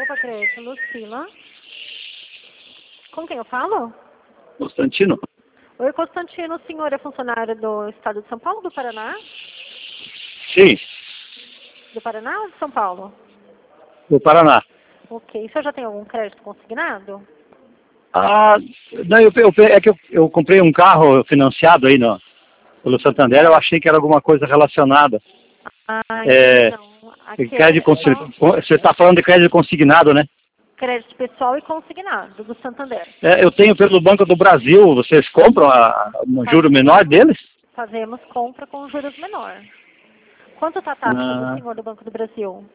Opa, crédito, Lucila. Com quem eu falo? Constantino? Oi, Constantino, o senhor é funcionário do estado de São Paulo, do Paraná? Sim, Do Paraná ou de São Paulo? do Paraná. Ok. O senhor já tem algum crédito consignado? Ah, não, é que eu comprei um carro financiado aí pelo Santander, eu achei que era alguma coisa relacionada. Ah, É, não. Aqui crédito, é só você está falando de crédito consignado, né? crédito pessoal e consignado do Santander. Eu tenho pelo Banco do Brasil, vocês compram um juro menor deles? Fazemos compra com juros menor. Quanto está a taxa do Ah, senhor do Banco do Brasil?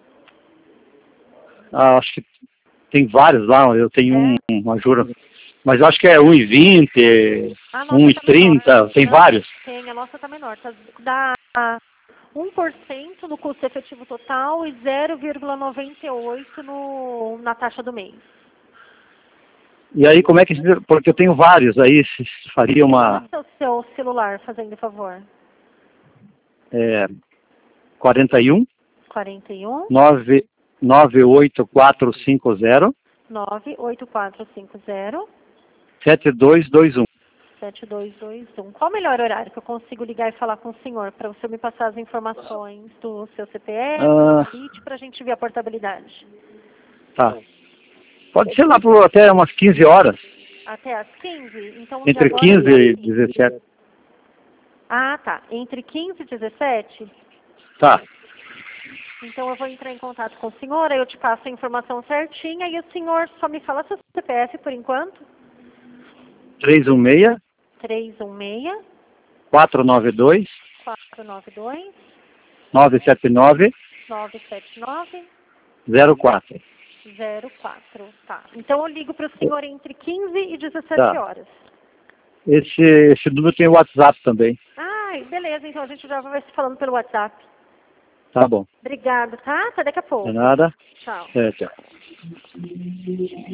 acho que tem vários lá, eu tenho É? uma juro, mas eu acho que é 1,20, A nossa está menor. 1,30, tem vários. Tem, a nossa está menor. Dá 1% no custo efetivo total e 0,98 na taxa do mês. E aí, como é que... Porque eu tenho vários aí, se faria uma... Qual é o seu celular, fazendo favor? 41 41 98450 98450 7221. 7221. Qual o melhor horário que eu consigo ligar e falar com o senhor para o senhor me passar as informações do seu CPF, Ah, CIT, para a gente ver a portabilidade? tá. Pode ser lá por até umas 15 horas. Até às 15? Então, de Entre agora 15 até às e 15. 17. Ah, tá. Entre 15 e 17? Tá. Então, eu vou entrar em contato com o senhor, aí eu te passo a informação certinha e o senhor só me fala seu CPF por enquanto. 316 316 492 492 979 979 04. 04. Tá. Então, eu ligo para o senhor entre 15 e 17 Tá. horas. Esse número tem WhatsApp também. Ah, beleza. Então, a gente já vai se falando pelo WhatsApp. Tá bom. Obrigado, tá? Até daqui a De pouco. nada. Tchau. Tchau.